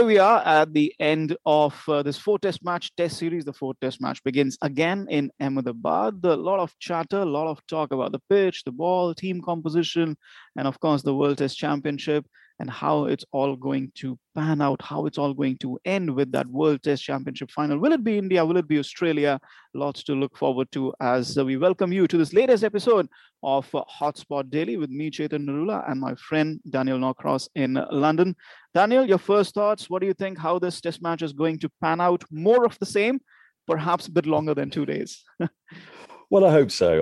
we are at the end of this four-test match test series. The fourth test match begins again in Ahmedabad. A lot of chatter, a lot of talk about the pitch, the ball, team composition, and of course the World Test Championship and how it's all going to pan out, how it's all going to end with that World Test Championship final. Will it be India? Will it be Australia? Lots to look forward to as we welcome you to this latest episode of Hotspot Daily with me, Chetan Narula, and my friend Daniel Norcross in London. Daniel, your first thoughts. What do you think how this test match is going to pan out? More of the same, perhaps a bit longer than 2 days. Well, I hope so.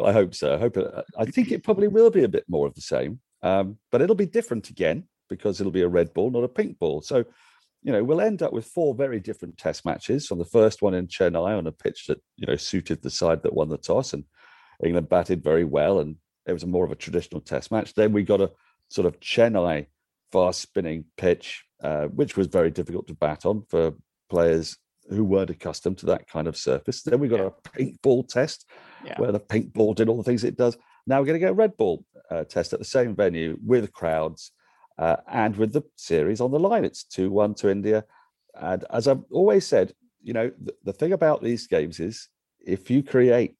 I think it probably will be a bit more of the same, but it'll be different again because it'll be a red ball, not a pink ball. So, we'll end up with 4 very different test matches. On the first one in Chennai on a pitch that, suited the side that won the toss, and England batted very well, and it was more of a traditional test match. Then we got a sort of Chennai fast spinning pitch, which was very difficult to bat on for players who weren't accustomed to that kind of surface. Then we got a pink ball test where the pink ball did all the things it does. Now we're going to get a red ball test at the same venue with crowds and with the series on the line. It's 2-1 to India. And as I've always said, the thing about these games is if you create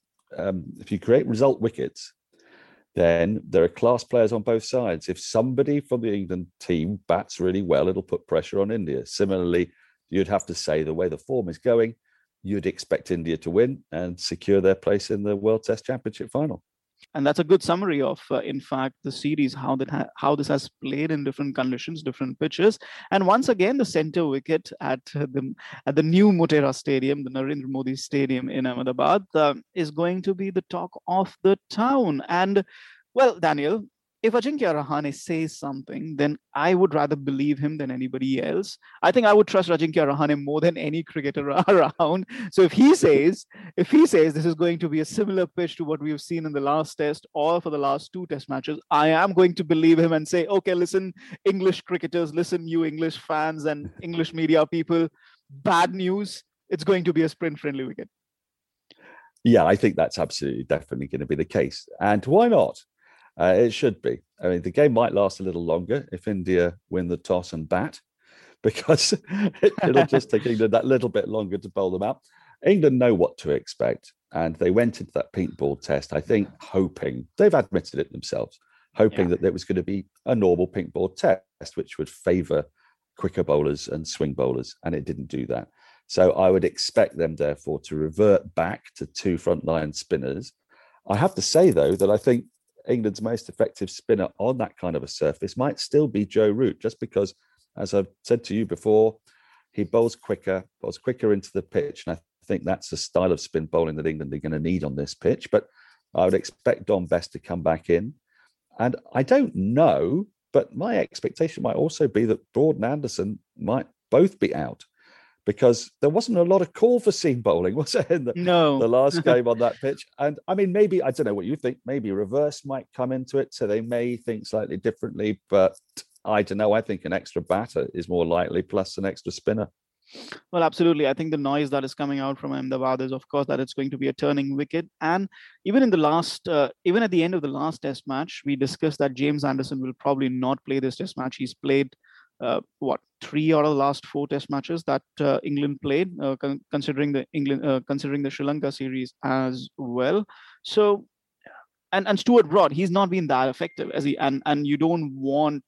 result wickets, then there are class players on both sides. If somebody from the England team bats really well, it'll put pressure on India. Similarly, you'd have to say the way the form is going, you'd expect India to win and secure their place in the World Test Championship final. And that's a good summary of, in fact, the series, how this has played in different conditions, different pitches. And once again, the center wicket at the new Motera Stadium, the Narendra Modi Stadium in Ahmedabad, is going to be the talk of the town. And, well, Daniel, if Ajinkya Rahane says something, then I would rather believe him than anybody else. I think I would trust Ajinkya Rahane more than any cricketer around. So if he says this is going to be a similar pitch to what we've seen in the last test or for the last 2 test matches, I am going to believe him and say, okay, listen, English cricketers, listen, you English fans and English media people, bad news, it's going to be a sprint-friendly wicket. Yeah, I think that's absolutely definitely going to be the case. And why not? It should be. I mean, the game might last a little longer if India win the toss and bat, because it'll just take England that little bit longer to bowl them out. England know what to expect, and they went into that pink ball test, I think, hoping, they've admitted it themselves, hoping that there was going to be a normal pink ball test, which would favour quicker bowlers and swing bowlers, and it didn't do that. So I would expect them, therefore, to revert back to 2 frontline spinners. I have to say, though, that I think England's most effective spinner on that kind of a surface might still be Joe Root, just because, as I've said to you before, he bowls quicker into the pitch. And I think that's the style of spin bowling that England are going to need on this pitch. But I would expect Dom Bess to come back in. And I don't know, but my expectation might also be that Broad and Anderson might both be out, because there wasn't a lot of call for seam bowling, was it, in the last game on that pitch? And I mean, maybe, I don't know what you think, maybe reverse might come into it, so they may think slightly differently, but I don't know. I think an extra batter is more likely, plus an extra spinner. Well, absolutely. I think the noise that is coming out from Ahmedabad is, of course, that it's going to be a turning wicket. And even in the last, even at the end of the last test match, we discussed that James Anderson will probably not play this test match. He's played 3 out of the last 4 test matches that England played, considering the Sri Lanka series as well. So, and Stuart Broad, he's not been that effective as he, and you don't want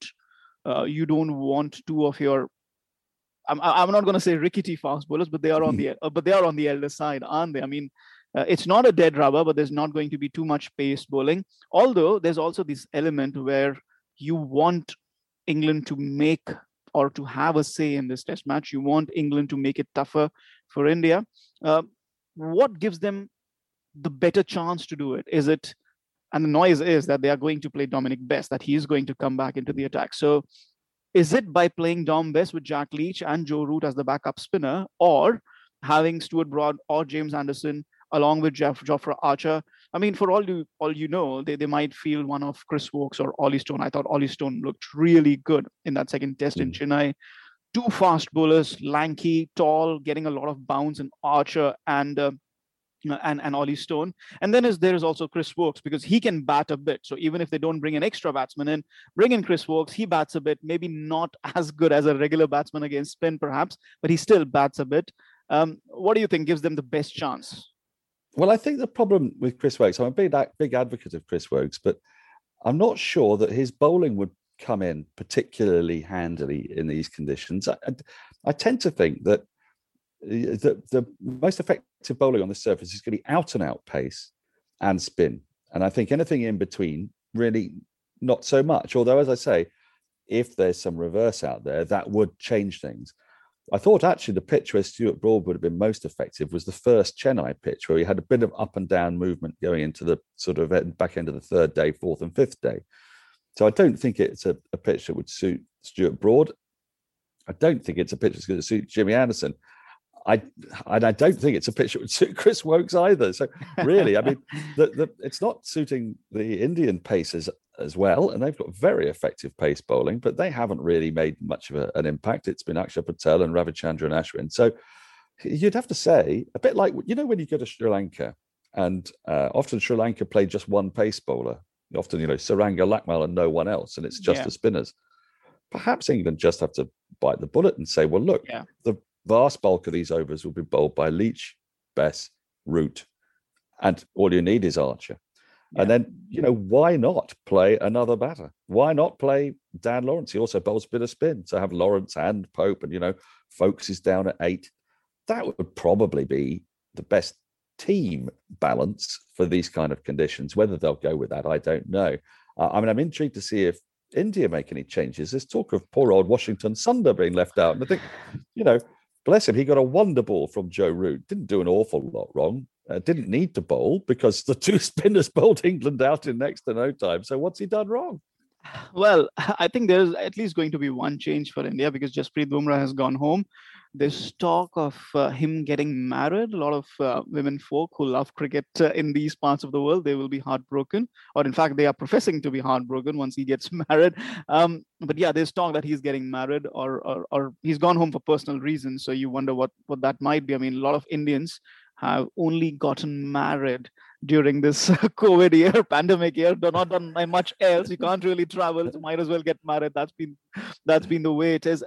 2 of your, I'm not going to say rickety fast bowlers, but they are on the elder side, aren't they? I mean, it's not a dead rubber, but there's not going to be too much pace bowling. Although there's also this element where you want England to make or to have a say in this test match. You want England to make it tougher for India. What gives them the better chance to do it? Is it, and the noise is that they are going to play Dominic Bess, that he is going to come back into the attack. So is it by playing Dom Bess with Jack Leach and Joe Root as the backup spinner, or having Stuart Broad or James Anderson along with Jofra Archer? I mean, for all you know, they might field one of Chris Woakes or Ollie Stone. I thought Ollie Stone looked really good in that second test in Chennai. 2 fast bowlers, lanky, tall, getting a lot of bounce, and Archer and and Ollie Stone. And then there is also Chris Woakes, because he can bat a bit. So even if they don't bring an extra batsman in, bring in Chris Woakes, he bats a bit, maybe not as good as a regular batsman against spin perhaps, but he still bats a bit. What do you think gives them the best chance? Well, I think the problem with Chris Woakes, I'm a big advocate of Chris Woakes, but I'm not sure that his bowling would come in particularly handily in these conditions. I tend to think that the most effective bowling on the surface is going to be out and out pace and spin. And I think anything in between, really not so much. Although, as I say, if there's some reverse out there, that would change things. I thought actually the pitch where Stuart Broad would have been most effective was the first Chennai pitch, where he had a bit of up and down movement going into the sort of back end of the third day, fourth and fifth day. So I don't think it's a pitch that would suit Stuart Broad. I don't think it's a pitch that's going to suit Jimmy Anderson. I don't think it's a pitch that would suit Chris Woakes either. So really, I mean, it's not suiting the Indian paces as well, and they've got very effective pace bowling, but they haven't really made much of an impact. It's been Akshar Patel and Ravichandran Ashwin. So you'd have to say, a bit like, you know, when you go to Sri Lanka, and often Sri Lanka play just one pace bowler, often, you know, Saranga Lakmal and no one else, and it's just the spinners. Perhaps England just have to bite the bullet and say, well, look, the vast bulk of these overs will be bowled by Leach, Bess, Root, and all you need is Archer. And then, you know, why not play another batter? Why not play Dan Lawrence? He also bowls a bit of spin. So have Lawrence and Pope, and, you know, Folkes is down at 8. That would probably be the best team balance for these kind of conditions. Whether they'll go with that, I don't know. I mean, I'm intrigued to see if India make any changes. There's talk of poor old Washington Sundar being left out. And I think, you know, bless him, he got a wonder ball from Joe Root. Didn't do an awful lot wrong. Didn't need to bowl because the two spinners bowled England out in next to no time. So what's he done wrong? Well, I think there's at least going to be one change for India, because Jasprit Bumrah has gone home. There's talk of him getting married. A lot of women folk who love cricket in these parts of the world, they will be heartbroken, or in fact, they are professing to be heartbroken once he gets married. But yeah, there's talk that he's getting married, or he's gone home for personal reasons. So you wonder what that might be. I mean, a lot of Indians have only gotten married during this COVID year, pandemic year. They're not done much else. You can't really travel, so might as well get married. That's been the way it is.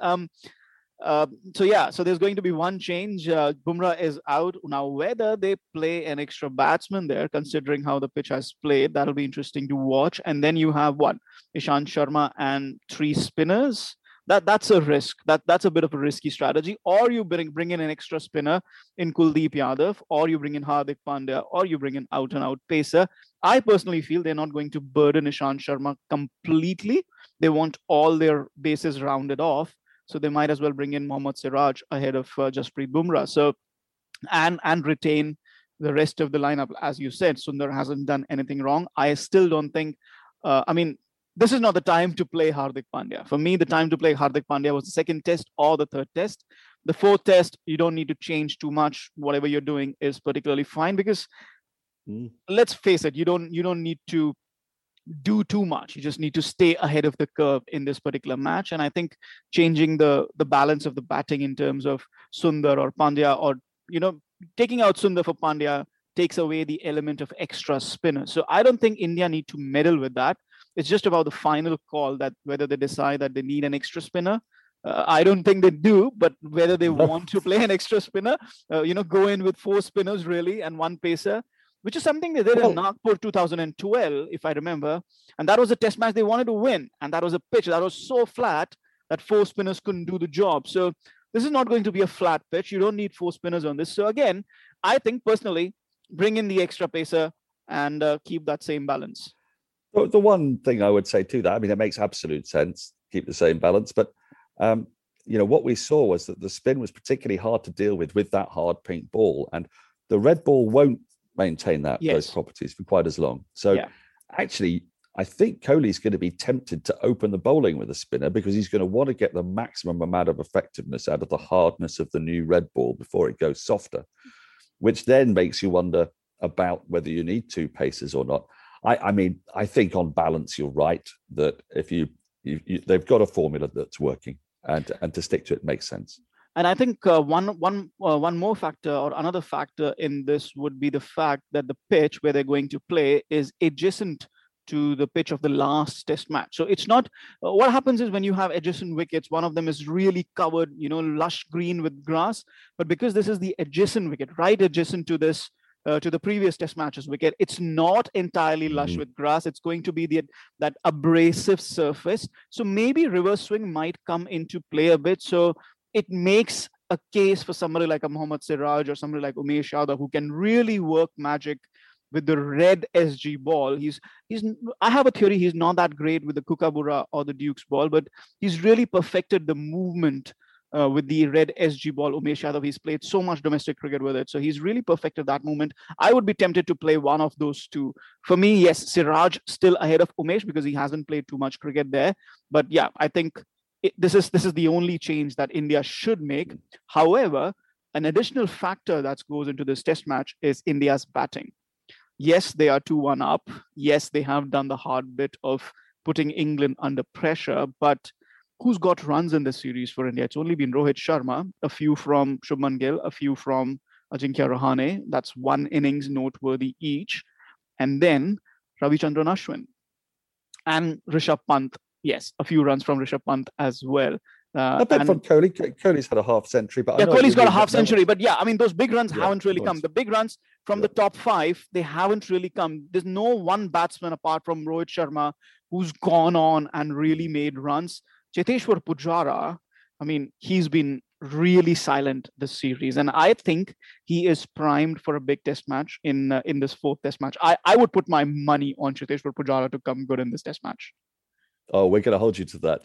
So there's going to be one change. Bumrah is out now. Whether they play an extra batsman there, considering how the pitch has played, that'll be interesting to watch. And then you have Ishant Sharma and 3 spinners. That's a risk. That's a bit of a risky strategy. Or you bring in an extra spinner in Kuldeep Yadav, or you bring in Hardik Pandya, or you bring in out and out pacer. I personally feel they're not going to burden Ishant Sharma completely. They want all their bases rounded off. So they might as well bring in Mohammad Siraj ahead of Jasprit Bumrah. So and retain the rest of the lineup. As you said, Sundar hasn't done anything wrong. I still don't think. This is not the time to play Hardik Pandya. For me, the time to play Hardik Pandya was the second test or the third test. The fourth test, you don't need to change too much. Whatever you're doing is particularly fine, because let's face it, you don't need to do too much. You just need to stay ahead of the curve in this particular match. And I think changing the balance of the batting in terms of Sundar or Pandya, or, you know, taking out Sundar for Pandya takes away the element of extra spinner. So I don't think India need to meddle with that. It's just about the final call, that whether they decide that they need an extra spinner. I don't think they do, but whether they want to play an extra spinner, go in with 4 spinners really and 1 pacer, which is something they did in Nagpur 2012, if I remember. And that was a test match they wanted to win. And that was a pitch that was so flat that 4 spinners couldn't do the job. So this is not going to be a flat pitch. You don't need 4 spinners on this. So again, I think personally, bring in the extra pacer and keep that same balance. The one thing I would say to that, I mean, it makes absolute sense, keep the same balance. But, what we saw was that the spin was particularly hard to deal with that hard pink ball. And the red ball won't maintain those properties for quite as long. So actually, I think Kohli's going to be tempted to open the bowling with a spinner, because he's going to want to get the maximum amount of effectiveness out of the hardness of the new red ball before it goes softer, which then makes you wonder about whether you need 2 paces or not. I mean, I think on balance, you're right that if they've got a formula that's working, and to stick to it makes sense. And I think one more factor or another factor in this would be the fact that the pitch where they're going to play is adjacent to the pitch of the last test match. So it's not, what happens is when you have adjacent wickets, one of them is really covered, lush green with grass. But because this is the adjacent wicket, right adjacent to this, to the previous test matches wicket, it's not entirely lush with grass. It's going to be that abrasive surface. So maybe reverse swing might come into play a bit. So it makes a case for somebody like a Mohammad Siraj or somebody like Umesh Yadav who can really work magic with the red SG ball. I have a theory he's not that great with the Kookaburra or the Duke's ball, but he's really perfected the movement with the red SG ball. Umesh Yadav, he's played so much domestic cricket with it. So he's really perfected that movement. I would be tempted to play one of those two. For me, yes, Siraj still ahead of Umesh because he hasn't played too much cricket there. But yeah, I think this is the only change that India should make. However, an additional factor that goes into this test match is India's batting. Yes, they are 2-1 up. Yes, they have done the hard bit of putting England under pressure, but who's got runs in this series for India? It's only been Rohit Sharma, a few from Shubman Gill, a few from Ajinkya Rahane. That's one innings noteworthy each. And then Ravichandran Ashwin and Rishabh Pant. Yes, a few runs from Rishabh Pant as well. A bit from Kohli. Kohli's had a half century, but Kohli's got a half century. But yeah, I mean, those big runs haven't really come. The big runs from the top five, they haven't really come. There's no one batsman apart from Rohit Sharma who's gone on and really made runs. Cheteshwar Pujara, I mean, he's been really silent this series, and I think he is primed for a big test match in this fourth test match. I would put my money on Cheteshwar Pujara to come good in this test match. Oh, we're going to hold you to that.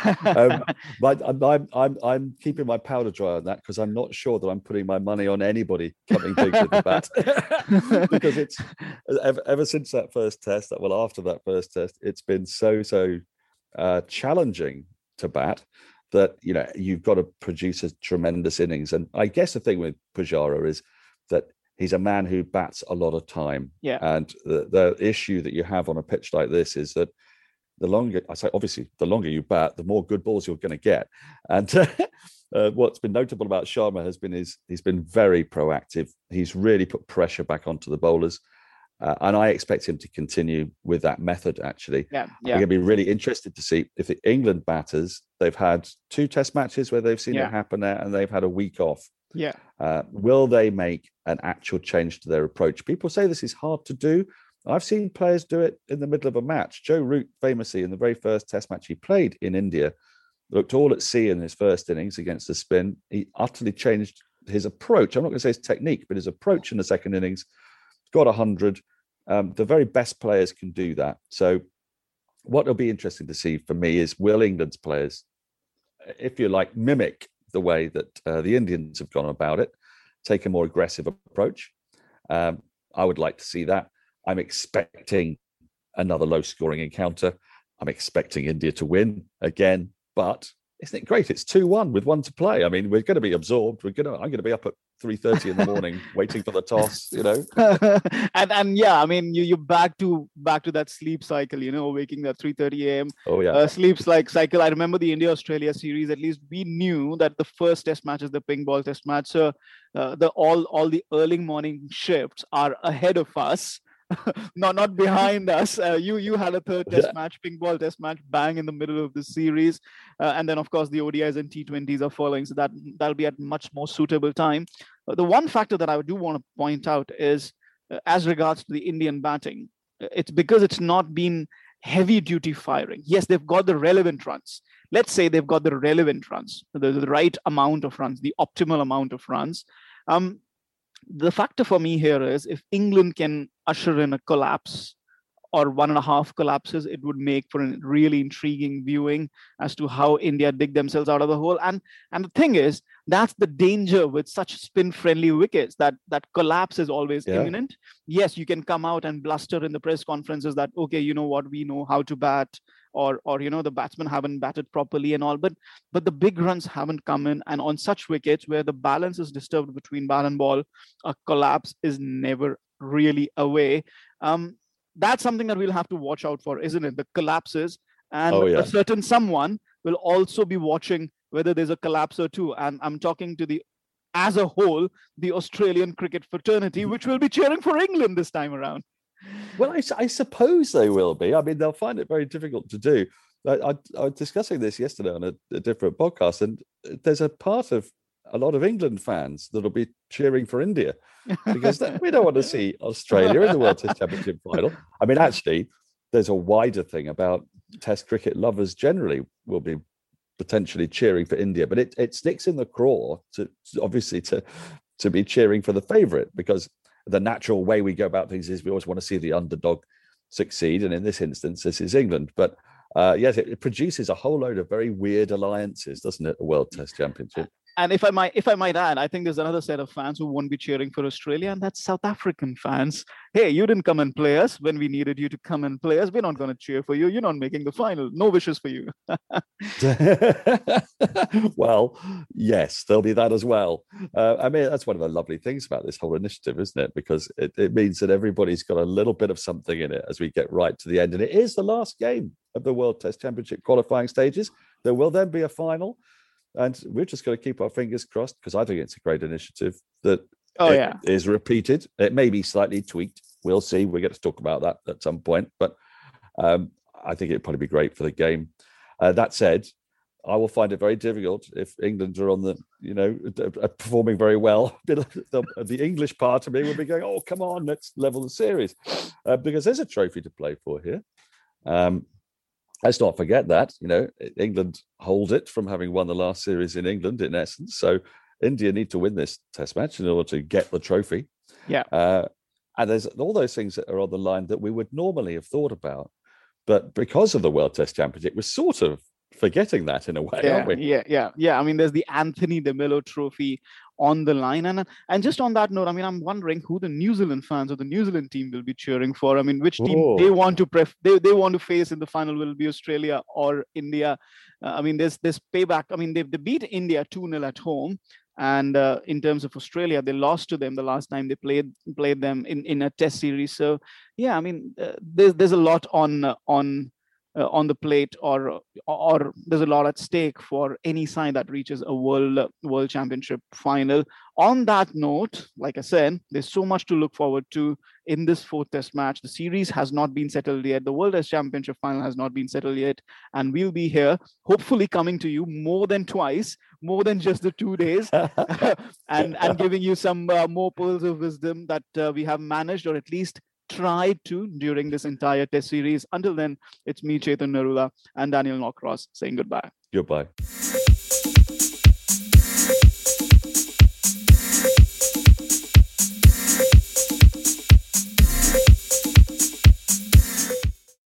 But I'm keeping my powder dry on that because I'm not sure that I'm putting my money on anybody coming big with the bat. Because it's ever since that first test, after that first test, it's been so challenging to bat that you've got to produce a tremendous innings. And I guess the thing with Pujara is that he's a man who bats a lot of time. Yeah. And the issue that you have on a pitch like this is that the longer you bat, the more good balls you're going to get. And what's been notable about Sharma has been he's been very proactive. He's really put pressure back onto the bowlers. And I expect him to continue with that method, actually. Yeah. I'm going to be really interested to see if the England batters, they've had 2 test matches where they've seen it happen there and they've had a week off. Yeah. Will they make an actual change to their approach? People say this is hard to do. I've seen players do it in the middle of a match. Joe Root, famously, in the very first test match he played in India, looked all at sea in his first innings against the spin. He utterly changed his approach. I'm not going to say his technique, but his approach in the second innings. Got 100. The very best players can do that. So what will be interesting to see for me is, will England's players, if you like, mimic the way that the Indians have gone about it, take a more aggressive approach? I would like to see that. I'm expecting another low-scoring encounter. I'm expecting India to win again, but isn't it great? It's 2-1 with 1 to play. I mean, we're going to be absorbed. I'm going to be up at 3:30 in the morning waiting for the toss. and yeah, I mean, you back to that sleep cycle. Waking at 3:30 a.m. Oh yeah, sleeps like cycle. I remember the India-Australia series. At least we knew that the first test match is the pink ball test match. So all the early morning shifts are ahead of us. not behind us. You had a third test match, pink ball test match, bang in the middle of the series, and then of course the ODIs and T20s are following, so that'll be at much more suitable time. The one factor that I do want to point out is, as regards to the Indian batting, it's because it's not been heavy duty firing. Yes, they've got the relevant runs. Let's say they've got the relevant runs, the right amount of runs, the optimal amount of runs. The factor for me here is, if England can usher in a collapse or 1.5 collapses, it would make for a really intriguing viewing as to how India dig themselves out of the hole. And the thing is, that's the danger with such spin-friendly wickets, that collapse is always imminent. Yes, you can come out and bluster in the press conferences that, okay, you know what, we know how to bat, or the batsmen haven't batted properly and all, but the big runs haven't come in. And on such wickets where the balance is disturbed between bat and ball, a collapse is never really away. That's something that we'll have to watch out for, isn't it? The collapses. And a certain someone will also be watching whether there's a collapse or two. And I'm talking to as a whole, the Australian cricket fraternity, which will be cheering for England this time around. Well, I suppose they will be. I mean, they'll find it very difficult to do. I was discussing this yesterday on a different podcast, and there's a part of a lot of England fans that'll be cheering for India because we don't want to see Australia in the World Test Championship final. I mean, actually, there's a wider thing about Test cricket lovers generally will be potentially cheering for India, but it sticks in the craw to obviously to be cheering for the favourite, because the natural way we go about things is we always want to see the underdog succeed, and in this instance, this is England. But yes, it produces a whole load of very weird alliances, doesn't it? The World Test Championship. And if I might add, I think there's another set of fans who won't be cheering for Australia, and that's South African fans. Hey, you didn't come and play us when we needed you to come and play us. We're not going to cheer for you. You're not making the final. No wishes for you. Well, yes, there'll be that as well. I mean, that's one of the lovely things about this whole initiative, isn't it? Because it means that everybody's got a little bit of something in it as we get right to the end. And it is the last game of the World Test Championship qualifying stages. There will then be a final. And we're just going to keep our fingers crossed, because I think it's a great initiative that is repeated. It may be slightly tweaked. We'll see. We get to talk about that at some point. But I think it'd probably be great for the game. That said, I will find it very difficult if England are on performing very well. The English part of me will be going, oh, come on, let's level the series. Because there's a trophy to play for here. Let's not forget that, England hold it from having won the last series in England, in essence. So India need to win this test match in order to get the trophy. Yeah. And there's all those things that are on the line that we would normally have thought about. But because of the World Test Championship, we're sort of forgetting that in a way, aren't we? Yeah. I mean, there's the Anthony de Mello Trophy on the line. And just on that note, I mean, I'm wondering who the New Zealand fans or the New Zealand team will be cheering for. I mean, which team they want to they want to face in the final. Will it be Australia or India? I mean, there's payback. I mean, they beat India 2-0 at home. And in terms of Australia, they lost to them the last time they played them in a test series. So, yeah, I mean, there's a lot on the plate, or there's a lot at stake for any side that reaches a world championship final. On that note, like I said, there's so much to look forward to in this fourth test match. The series has not been settled yet. The World Test Championship final has not been settled yet. And we'll be here, hopefully coming to you more than twice, more than just the 2 days, and giving you some more pearls of wisdom that we have managed, or at least tried to, during this entire test series. Until then, it's me, Chetan Narula, and Daniel Norcross saying goodbye. Goodbye.